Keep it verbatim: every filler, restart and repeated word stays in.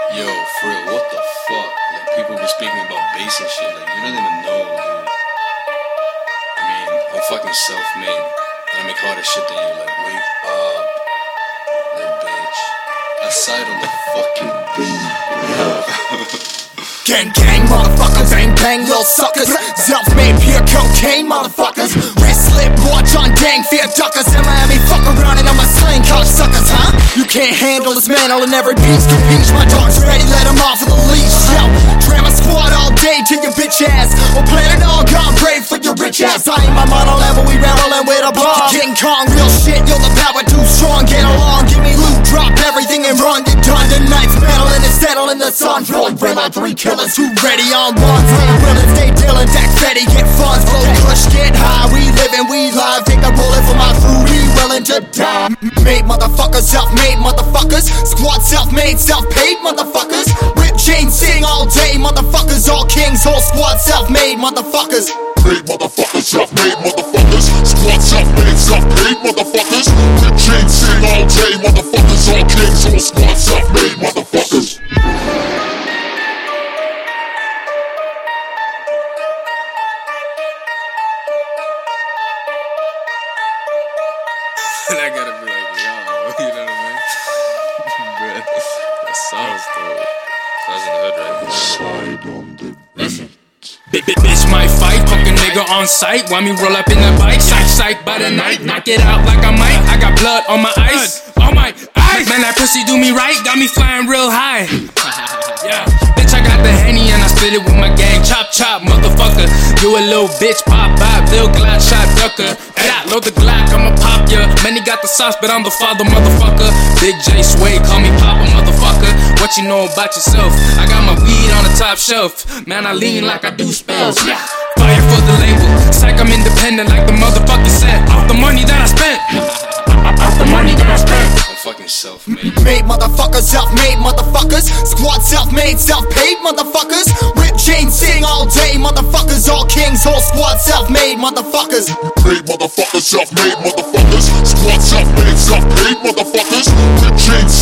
Yo, for real, what the fuck? Like, people be speaking about bass and shit. Like, you don't even know, dude. I mean, I'm fucking self-made. And I make harder shit than you. Like, wake up, little bitch. Aside on the fucking beat. Gang gang, motherfuckers, bang bang, little suckers. Self-made pure cocaine, motherfuckers. Wrist slip, watch on dang, fear duckers. In Miami, fuck around and I'm a slang cocksuckers, huh? You can't handle this man, all in every beach to beach. My dog's ready, let him off of the leash. Yo, drama squad all day to your bitch ass. We'll plan it all, God pray for your rich ass. I ain't my mono level, we rambling with a bomb. King Kong, real shit, yo, the power too strong. Get along, give me loot, drop everything and run. Get done, the night's battling and settling the sun. Rolling, bring my three killers who ready on ones. Willing, stay dealing, deck steady, get funds. Flow push, get high, we living, we live. Take a bullet for my crew, we willing to die. Made motherfuckers, self-made motherfuckers. Squad self-made, self-paid motherfuckers. Rip chain sing all day, motherfuckers. All kings, whole squad self-made motherfuckers. Made motherfuckers, self-made motherfuckers. Squad self-made, self-paid motherfuckers. Rip chain sing all day, motherfuckers. All kings, whole squad self-made motherfuckers. And I gotta be like, yo, you know what I mean? Bruh, that sounds dope. That's in the hood right now. Side on the Listen. Bitch might fight, fucking nigga on sight. While me roll up in the bike, psych, psych by the night. Knock it out like I might. I got blood on my ice, on my ice. Man, that pussy do me right, got me flying real high. Yeah, bitch, I got the Henny and I split it with my gang. Chop, chop, motherfucker. You a little bitch, pop, pop, little Glock shot ducker. Yeah, load the Glock, I'ma pop ya. Many got the sauce, but I'm the father, motherfucker. Big J Sway, call me Papa, motherfucker. What you know about yourself? I got my weed on the top shelf. Man, I lean like I do spells. Yeah, fire for the label. Psych, I'm independent like the motherfucker said. Off the money that I spent. Off the money that I spent. I'm fucking self-made. Made motherfuckers, self-made motherfuckers. Squad self-made, self-paid motherfuckers. Rip chain sing all day, motherfuckers. All kings, whole squad self-made motherfuckers. Made motherfuckers, self-made motherfuckers. Squad self-made, self-paid motherfuckers. Rip chain